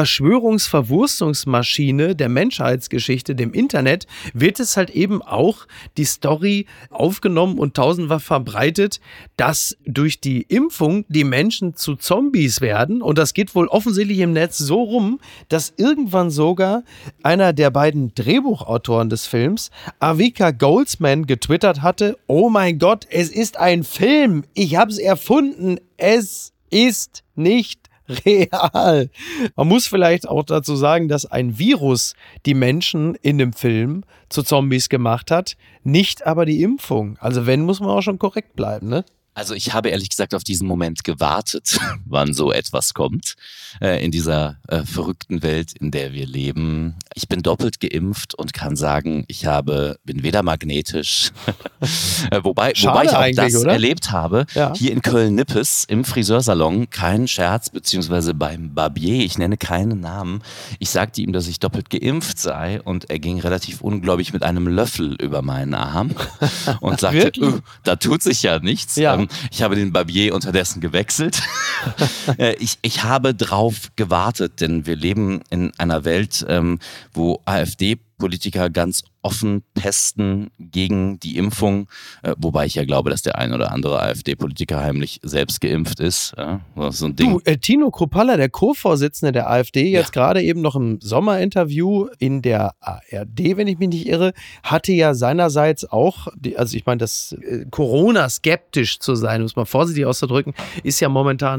Verschwörungsverwurstungsmaschine der Menschheitsgeschichte, dem Internet, wird es halt eben auch die Story aufgenommen und tausendfach verbreitet, dass durch die Impfung die Menschen zu Zombies werden. Und das geht wohl offensichtlich im Netz so rum, dass irgendwann sogar einer der beiden Drehbuchautoren des Films, Avika Goldsman, getwittert hatte: Oh mein Gott, es ist ein Film, ich habe es erfunden, es ist nicht real. Man muss vielleicht auch dazu sagen, dass ein Virus die Menschen in dem Film zu Zombies gemacht hat, nicht aber die Impfung. Also wenn, muss man auch schon korrekt bleiben, ne? Also ich habe ehrlich gesagt auf diesen Moment gewartet, wann so etwas kommt in dieser verrückten Welt, in der wir leben. Ich bin doppelt geimpft und kann sagen, bin weder magnetisch, wobei ich auch das erlebt habe, ja. Hier in Köln-Nippes im Friseursalon, kein Scherz, beziehungsweise beim Barbier, ich nenne keinen Namen. Ich sagte ihm, dass ich doppelt geimpft sei und er ging relativ ungläubig mit einem Löffel über meinen Arm und sagte, da tut sich ja nichts. Ja. Ich habe den Barbier unterdessen gewechselt. Ich habe drauf gewartet, denn wir leben in einer Welt, wo AfD-Politiker ganz offen pesten gegen die Impfung, wobei ich ja glaube, dass der ein oder andere AfD-Politiker heimlich selbst geimpft ist. Ja, so ein Ding. Tino Kruppalla, der Co-Vorsitzende der AfD, jetzt gerade eben noch im Sommerinterview in der ARD, wenn ich mich nicht irre, hatte ja seinerseits auch, also ich meine, das Corona-skeptisch zu sein, muss man vorsichtig auszudrücken, ist ja momentan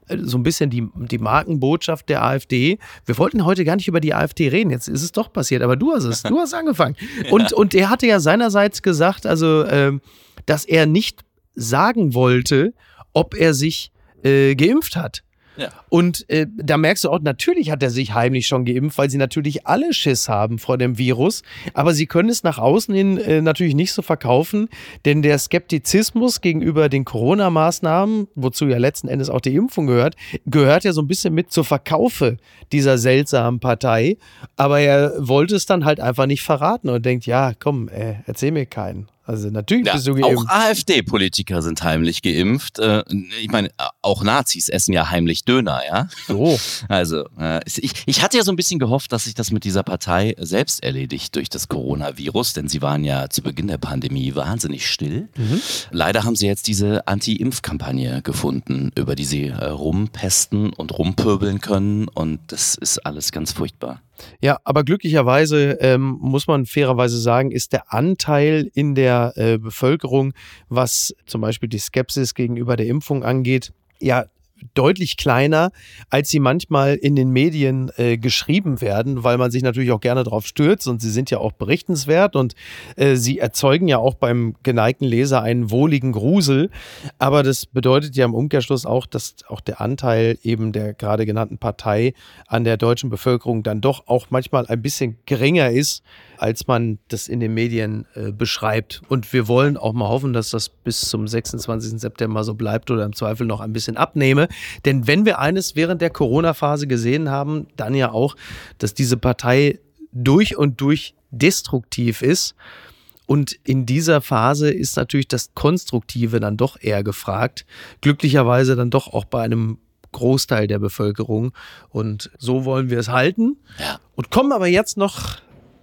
so ein bisschen die Markenbotschaft der AfD. Wir wollten heute gar nicht über die AfD reden, jetzt ist es doch passiert, aber du hast angefangen. Und er hatte ja seinerseits gesagt, also, dass er nicht sagen wollte, ob er sich geimpft hat. Ja. Und da merkst du auch, natürlich hat er sich heimlich schon geimpft, weil sie natürlich alle Schiss haben vor dem Virus. Aber sie können es nach außen hin natürlich nicht so verkaufen, denn der Skeptizismus gegenüber den Corona-Maßnahmen, wozu ja letzten Endes auch die Impfung gehört ja so ein bisschen mit zur Verkaufe dieser seltsamen Partei. Aber er wollte es dann halt einfach nicht verraten und denkt, ja, komm, erzähl mir keinen. Also natürlich bist du geimpft. Auch AfD-Politiker sind heimlich geimpft. Ich meine, auch Nazis essen ja heimlich Döner, ja? So. Also, ich hatte ja so ein bisschen gehofft, dass sich das mit dieser Partei selbst erledigt durch das Coronavirus, denn sie waren ja zu Beginn der Pandemie wahnsinnig still. Leider haben sie jetzt diese Anti-Impf-Kampagne gefunden, über die sie rumpesten und rumpöbeln können, und das ist alles ganz furchtbar. Ja, aber glücklicherweise muss man fairerweise sagen, ist der Anteil in der Bevölkerung, was zum Beispiel die Skepsis gegenüber der Impfung angeht, ja deutlich kleiner, als sie manchmal in den Medien geschrieben werden, weil man sich natürlich auch gerne drauf stürzt, und sie sind ja auch berichtenswert und sie erzeugen ja auch beim geneigten Leser einen wohligen Grusel. Aber das bedeutet ja im Umkehrschluss auch, dass auch der Anteil eben der gerade genannten Partei an der deutschen Bevölkerung dann doch auch manchmal ein bisschen geringer ist, als man das in den Medien beschreibt. Und wir wollen auch mal hoffen, dass das bis zum 26. September so bleibt oder im Zweifel noch ein bisschen abnehme. Denn wenn wir eines während der Corona-Phase gesehen haben, dann ja auch, dass diese Partei durch und durch destruktiv ist. Und in dieser Phase ist natürlich das Konstruktive dann doch eher gefragt. Glücklicherweise dann doch auch bei einem Großteil der Bevölkerung. Und so wollen wir es halten. Ja. Und kommen jetzt noch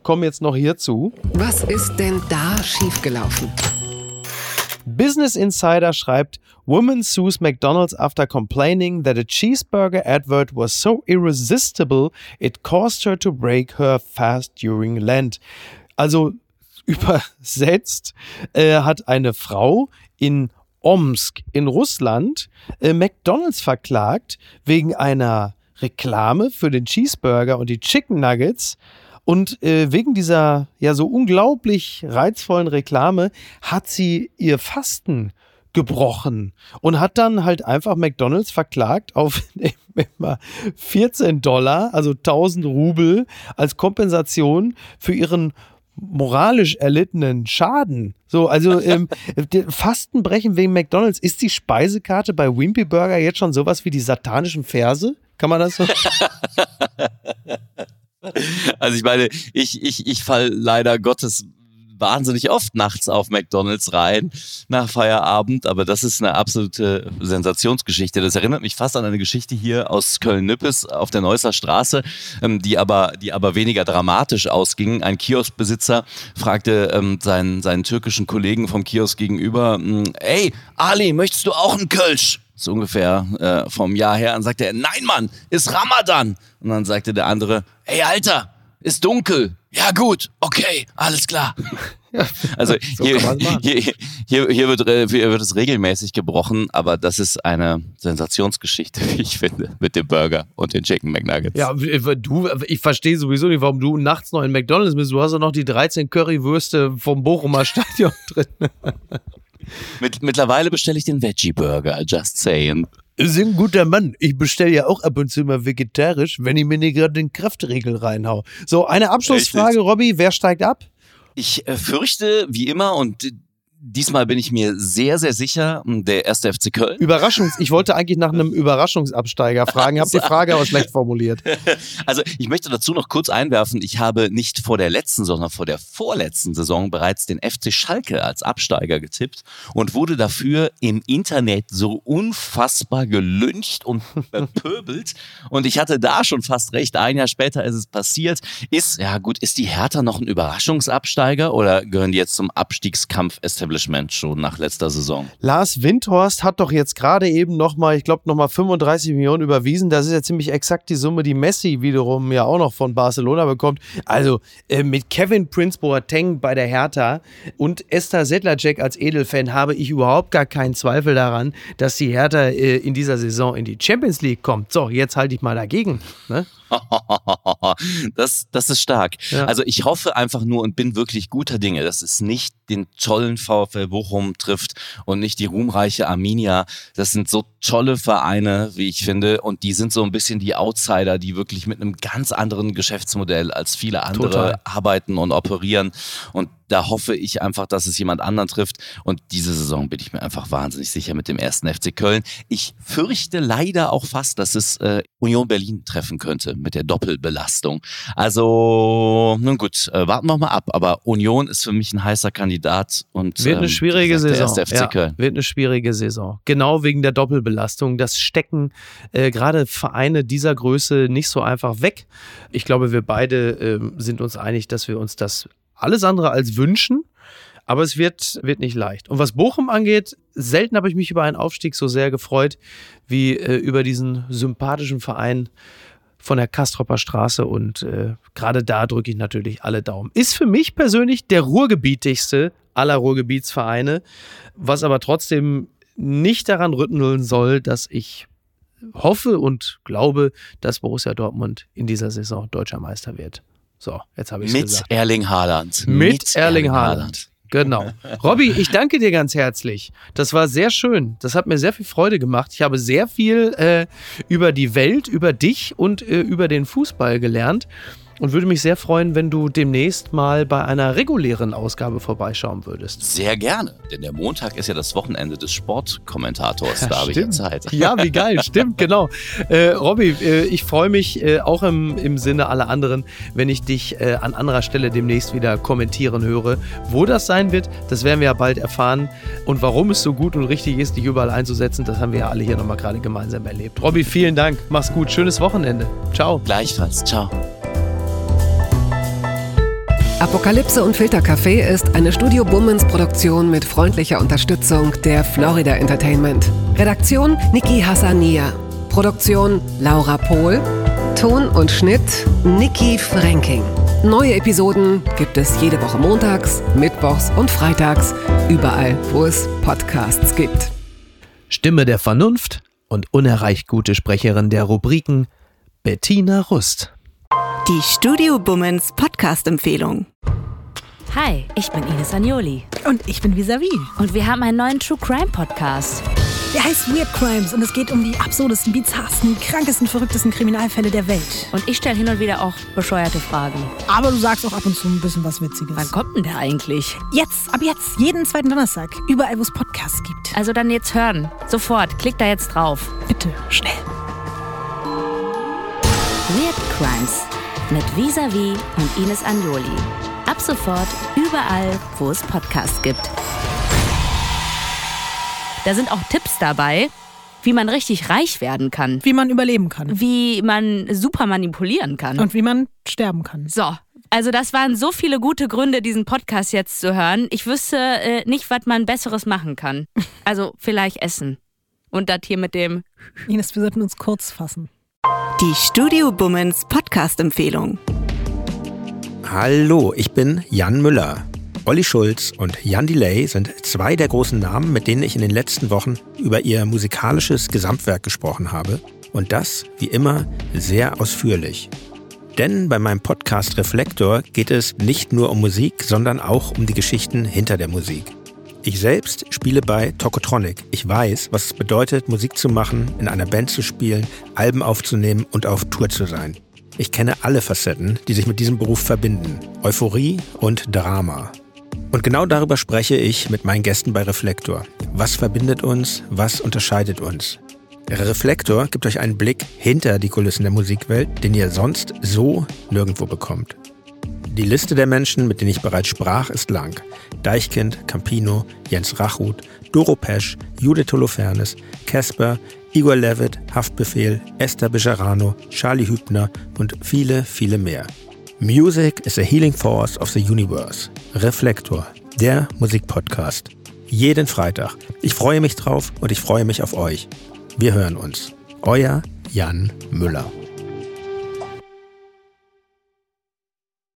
hierzu. Was ist denn da schiefgelaufen? Business Insider schreibt, Woman sues McDonald's after complaining that a cheeseburger advert was so irresistible it caused her to break her fast during Lent. Also übersetzt hat eine Frau in Omsk in Russland McDonald's verklagt wegen einer Reklame für den Cheeseburger und die Chicken Nuggets. Und wegen dieser ja so unglaublich reizvollen Reklame hat sie ihr Fasten gebrochen und hat dann halt einfach McDonald's verklagt auf 14 $, also 1000 Rubel, als Kompensation für ihren moralisch erlittenen Schaden. So, also Fastenbrechen wegen McDonald's. Ist die Speisekarte bei Wimpy Burger jetzt schon sowas wie die satanischen Verse? Kann man das so? Also ich meine, ich falle leider Gottes wahnsinnig oft nachts auf McDonald's rein nach Feierabend, aber das ist eine absolute Sensationsgeschichte. Das erinnert mich fast an eine Geschichte hier aus Köln-Nippes auf der Neusser Straße, die aber weniger dramatisch ausging. Ein Kioskbesitzer fragte seinen türkischen Kollegen vom Kiosk gegenüber, ey, Ali, möchtest du auch einen Kölsch? So ungefähr vom Jahr her. Dann sagte er, nein Mann, ist Ramadan. Und dann sagte der andere, ey Alter, ist dunkel. Ja gut, okay, alles klar. Ja, also so hier wird es regelmäßig gebrochen, aber das ist eine Sensationsgeschichte, wie ich finde, mit dem Burger und den Chicken McNuggets. Ja, ich verstehe sowieso nicht, warum du nachts noch in McDonald's bist. Du hast ja noch die 13 Currywürste vom Bochumer Stadion drin. Mittlerweile bestelle ich den Veggie-Burger, just saying. Sie sind ein guter Mann. Ich bestelle ja auch ab und zu mal vegetarisch, wenn ich mir nicht gerade den Kraftriegel reinhau. So, eine Abschlussfrage, Richtig. Robby. Wer steigt ab? Ich fürchte, wie immer, und diesmal bin ich mir sehr, sehr sicher, der 1. FC Köln. Ich wollte eigentlich nach einem Überraschungsabsteiger fragen, habe die Frage aber schlecht formuliert. Also ich möchte dazu noch kurz einwerfen, ich habe nicht vor der letzten, sondern vor der vorletzten Saison bereits den FC Schalke als Absteiger getippt und wurde dafür im Internet so unfassbar gelyncht und bepöbelt. Und ich hatte da schon fast recht, ein Jahr später ist es passiert. Ist die Hertha noch ein Überraschungsabsteiger oder gehören die jetzt zum Abstiegskampf establishment Establishment schon nach letzter Saison. Lars Windhorst hat doch jetzt gerade eben nochmal 35 Millionen überwiesen. Das ist ja ziemlich exakt die Summe, die Messi wiederum ja auch noch von Barcelona bekommt. Also mit Kevin Prince Boateng bei der Hertha und Esther Sedlacek als Edelfan habe ich überhaupt gar keinen Zweifel daran, dass die Hertha in dieser Saison in die Champions League kommt. So, jetzt halte ich mal dagegen. Ne? Das ist stark. Ja. Also ich hoffe einfach nur und bin wirklich guter Dinge, dass es nicht den tollen VfL Bochum trifft und nicht die ruhmreiche Arminia. Das sind so tolle Vereine, wie ich finde, und die sind so ein bisschen die Outsider, die wirklich mit einem ganz anderen Geschäftsmodell als viele andere arbeiten und operieren. Und da hoffe ich einfach, dass es jemand anderen trifft. Und diese Saison bin ich mir einfach wahnsinnig sicher mit dem 1. FC Köln. Ich fürchte leider auch fast, dass es Union Berlin treffen könnte mit der Doppelbelastung. Also, nun gut, warten wir mal ab. Aber Union ist für mich ein heißer Kandidat. Und wird eine schwierige Saison. Der 1. FC Köln. Wird eine schwierige Saison. Genau wegen der Doppelbelastung. Das stecken gerade Vereine dieser Größe nicht so einfach weg. Ich glaube, wir beide sind uns einig, dass wir uns das alles andere als wünschen, aber es wird nicht leicht. Und was Bochum angeht, selten habe ich mich über einen Aufstieg so sehr gefreut, wie über diesen sympathischen Verein von der Kastropper Straße, und gerade da drücke ich natürlich alle Daumen. Ist für mich persönlich der ruhrgebietigste aller Ruhrgebietsvereine, was aber trotzdem nicht daran rütteln soll, dass ich hoffe und glaube, dass Borussia Dortmund in dieser Saison deutscher Meister wird. So, jetzt habe ich es gesagt. Mit Erling Haaland. Mit Erling Haaland. Genau. Robby, ich danke dir ganz herzlich. Das war sehr schön. Das hat mir sehr viel Freude gemacht. Ich habe sehr viel über die Welt, über dich und über den Fußball gelernt. Und würde mich sehr freuen, wenn du demnächst mal bei einer regulären Ausgabe vorbeischauen würdest. Sehr gerne, denn der Montag ist ja das Wochenende des Sportkommentators. Da habe ich ja Zeit. Ja, wie geil, stimmt, genau. Robby, ich freue mich auch im Sinne aller anderen, wenn ich dich an anderer Stelle demnächst wieder kommentieren höre. Wo das sein wird, das werden wir ja bald erfahren. Und warum es so gut und richtig ist, dich überall einzusetzen, das haben wir ja alle hier nochmal gerade gemeinsam erlebt. Robby, vielen Dank. Mach's gut. Schönes Wochenende. Ciao. Gleichfalls. Ciao. Apokalypse und Filtercafé ist eine Studio Bummens Produktion mit freundlicher Unterstützung der Florida Entertainment. Redaktion Niki Hassania. Produktion Laura Pohl. Ton und Schnitt Niki Fränking. Neue Episoden gibt es jede Woche montags, mittwochs und freitags, überall, wo es Podcasts gibt. Stimme der Vernunft und unerreicht gute Sprecherin der Rubriken Bettina Rust. Die Studio Bummens Podcast-Empfehlung. Hi, ich bin Ines Agnoli. Und ich bin Visavi. Und wir haben einen neuen True Crime Podcast. Der heißt Weird Crimes und es geht um die absurdesten, bizarrsten, krankesten, verrücktesten Kriminalfälle der Welt. Und ich stelle hin und wieder auch bescheuerte Fragen. Aber du sagst auch ab und zu ein bisschen was Witziges. Wann kommt denn der eigentlich? Ab jetzt, jeden zweiten Donnerstag, überall, wo es Podcasts gibt. Also dann jetzt hören. Sofort, klick da jetzt drauf. Bitte, schnell. Weird Crimes mit Visavi und Ines Agnoli. Ab sofort überall, wo es Podcasts gibt. Da sind auch Tipps dabei, wie man richtig reich werden kann. Wie man überleben kann. Wie man super manipulieren kann. Und wie man sterben kann. So, also das waren so viele gute Gründe, diesen Podcast jetzt zu hören. Ich wüsste nicht, was man Besseres machen kann. Also vielleicht essen. Und das hier mit dem... Ines, wir sollten uns kurz fassen. Die Studio Bummens Podcast-Empfehlung. Hallo, ich bin Jan Müller. Olli Schulz und Jan Delay sind zwei der großen Namen, mit denen ich in den letzten Wochen über ihr musikalisches Gesamtwerk gesprochen habe. Und das, wie immer, sehr ausführlich. Denn bei meinem Podcast Reflektor geht es nicht nur um Musik, sondern auch um die Geschichten hinter der Musik. Ich selbst spiele bei Tokotronic. Ich weiß, was es bedeutet, Musik zu machen, in einer Band zu spielen, Alben aufzunehmen und auf Tour zu sein. Ich kenne alle Facetten, die sich mit diesem Beruf verbinden. Euphorie und Drama. Und genau darüber spreche ich mit meinen Gästen bei Reflektor. Was verbindet uns? Was unterscheidet uns? Reflektor gibt euch einen Blick hinter die Kulissen der Musikwelt, den ihr sonst so nirgendwo bekommt. Die Liste der Menschen, mit denen ich bereits sprach, ist lang. Deichkind, Campino, Jens Rachut, Doro Pesch, Judith Holofernes, Casper, Igor Levit, Haftbefehl, Esther Bejarano, Charlie Hübner und viele, viele mehr. Music is a healing force of the universe. Reflektor, der Musikpodcast. Jeden Freitag. Ich freue mich drauf und ich freue mich auf euch. Wir hören uns. Euer Jan Müller.